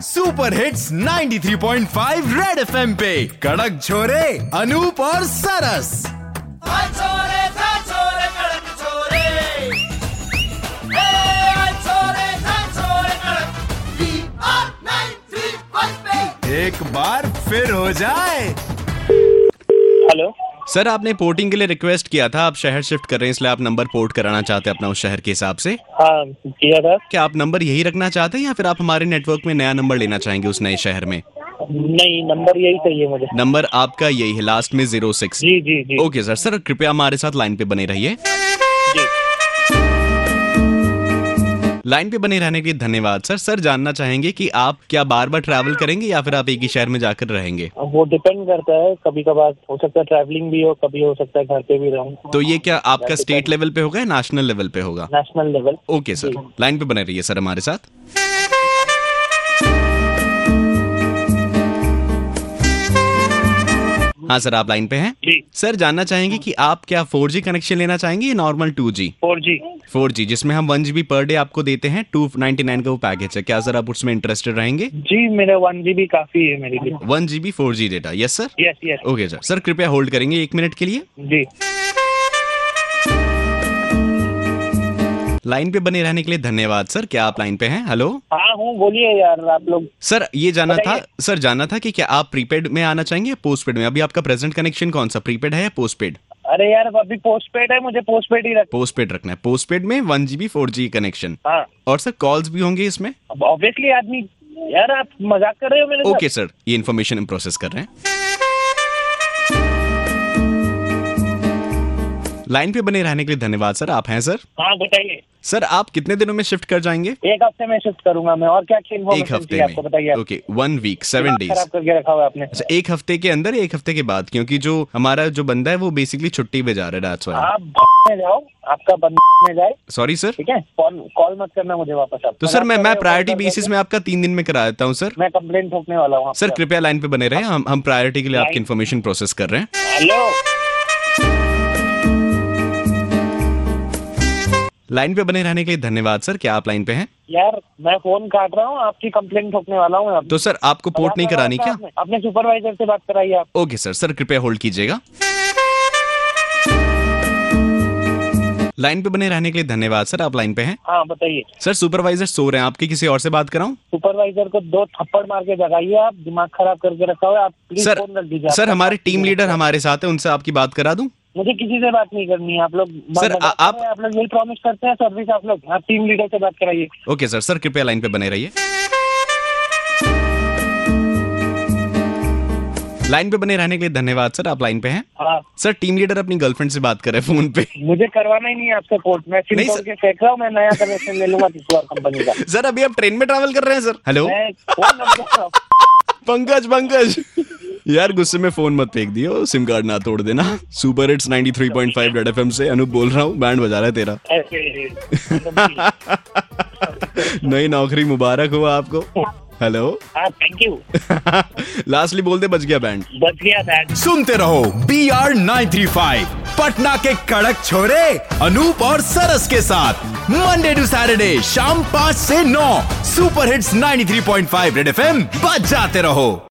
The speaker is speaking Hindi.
सुपर हिट्स 93.5 रेड एफएम पे कड़क छोरे अनूप और सरस। एक बार फिर हो जाए। हेलो सर, आपने पोर्टिंग के लिए रिक्वेस्ट किया था, आप शहर शिफ्ट कर रहे हैं इसलिए आप नंबर पोर्ट कराना चाहते हैं अपना उस शहर के हिसाब से। हाँ किया था। क्या आप नंबर यही रखना चाहते हैं या फिर आप हमारे नेटवर्क में नया नंबर लेना चाहेंगे उस नए शहर में? नहीं, नंबर यही चाहिए मुझे। नंबर आपका यही है, लास्ट में 06। जी जी जी। Okay sir. सर कृपया हमारे साथ लाइन पे बने रहिए। जी। लाइन पे बने रहने के लिए धन्यवाद सर। सर जानना चाहेंगे कि आप क्या बार बार ट्रैवल करेंगे या फिर आप एक ही शहर में जाकर रहेंगे? वो डिपेंड करता है, कभी कभार हो सकता है ट्रैवलिंग भी हो, कभी हो सकता है घर पे भी रहूं। तो ये क्या आपका स्टेट लेवल पे होगा या नेशनल लेवल पे होगा? National level. Okay sir, line पे बने रहिए सर हमारे साथ। हाँ सर, आप लाइन पे हैं? जी। सर जानना चाहेंगे कि आप क्या 4G कनेक्शन लेना चाहेंगे या नॉर्मल 2G? 4G। 4G जिसमें हम 1 GB पर डे आपको देते हैं, 299 का वो पैकेज है। क्या सर आप उसमें इंटरेस्टेड रहेंगे? जी, मेरे 1 GB काफी है मेरे लिए। 1 GB 4G डेटा। Yes sir. Yes yes. Okay sir. Sir कृपया होल्ड करेंगे 1 मिनट के लिए। जी। लाइन पे बने रहने के लिए धन्यवाद सर। क्या आप लाइन पे हैं? हेलो। हाँ हूँ, बोलिए यार आप लोग। सर ये जानना था कि क्या आप प्रीपेड में आना चाहेंगे या पोस्टपेड में? अभी आपका प्रेजेंट कनेक्शन कौन सा, प्रीपेड है या पोस्टपेड? अरे यार अभी पोस्टपेड है, मुझे पोस्टपेड ही पोस्टपेड रखना है। पोस्टपेड में 1 GB 4G कनेक्शन। हाँ। और सर कॉल्स भी होंगे इसमें? ऑब्वियसली आदमी, यार आप मजाक कर रहे हो मेरे साथ? ओके सर, ये इन्फॉर्मेशन हम प्रोसेस कर रहे हैं। लाइन पे बने रहने के लिए धन्यवाद सर। आप हैं सर? हाँ बताइए। सर आप कितने दिनों में शिफ्ट कर जाएंगे? 1 हफ्ते में शिफ्ट करूंगा मैं। और क्या एक हफ्ते में? आपको बताइए। ओके, 1 वीक 7 डेज खराब करके रखा हुआ आपने। अच्छा, 1 हफ्ते के अंदर, 1 हफ्ते के बाद? क्योंकि जो हमारा जो बंदा है वो बेसिकली छुट्टी पे जा रहा है। that's why। आप में जाओ, आपका बंदा में जाए। Sorry sir. ठीक है, कॉल मत करना मुझे वापस। आप तो सर मैं प्रायोरिटी बेसिस में आपका 3 दिन में करा देता हूँ सर। मैं कंप्लेंट ठोकने वाला हूँ। सर कृपया लाइन पे बने रहे, हम प्रायोरिटी के लिए आपकी इन्फॉर्मेशन प्रोसेस कर रहे हैं। हेलो। लाइन पे बने रहने के लिए धन्यवाद सर। क्या आप लाइन पे हैं? यार मैं फोन काट रहा हूँ, आपकी कंप्लेंट ठोकने वाला हूँ। तो सर आपको पोर्ट नहीं करानी क्या? अपने सुपरवाइजर से बात कराइए आप। Okay sir. सर कृपया होल्ड कीजिएगा। लाइन पे बने रहने के लिए धन्यवाद सर। आप लाइन पे हैं? हाँ बताइए। सर सुपरवाइजर सो रहे हैं, आपके किसी और से बात कराऊं? सुपरवाइजर को 2 थप्पड़ मार के जगाइए। आप दिमाग खराब करके रखा हुआ है। आप प्लीज सर फोन रख दीजिए। सर हमारे टीम लीडर हमारे साथ है, उनसे आपकी बात करा दूं? मुझे किसी से बात नहीं करनी है। आप लोग सर आप लोग यही प्रॉमिस करते हैं सर्विस। आप लोग आप टीम लीडर से बात कराइए। Okay sir. सर कृपया लाइन पे बने रहिए। लाइन पे बने रहने के लिए धन्यवाद सर। आप लाइन पे हैं? हाँ। सर टीम लीडर अपनी गर्लफ्रेंड से बात कर रहे हैं फोन पे। मुझे करवाना ही नहीं है आपसे पोर्ट। मैं सिम तोड़ के फेंक रहा हूँ। मैं नया कनेक्शन ले लूंगा किसी और कंपनी का। सर अभी आप ट्रेन में ट्रैवल कर रहे हैं सर? हेलो पंकज यार गुस्से में फोन मत फेंक दियो, सिम कार्ड ना तोड़ देना। सुपर हिट्स 93.5 रेड एफएम से अनूप बोल रहा हूँ। बैंड बजा रहा है तेरा। नई नौकरी मुबारक हो आपको। हेलो। हाँ थैंक यू। लास्टली बोल दे, बच गया बैंड। बच गया बैंड। सुनते रहो BR 935 पटना के कड़क छोरे अनूप और सरस के साथ मंडे टू सैटरडे शाम 5 से 9 सुपर हिट्स 93.5 रेड एफएम बजाते रहो।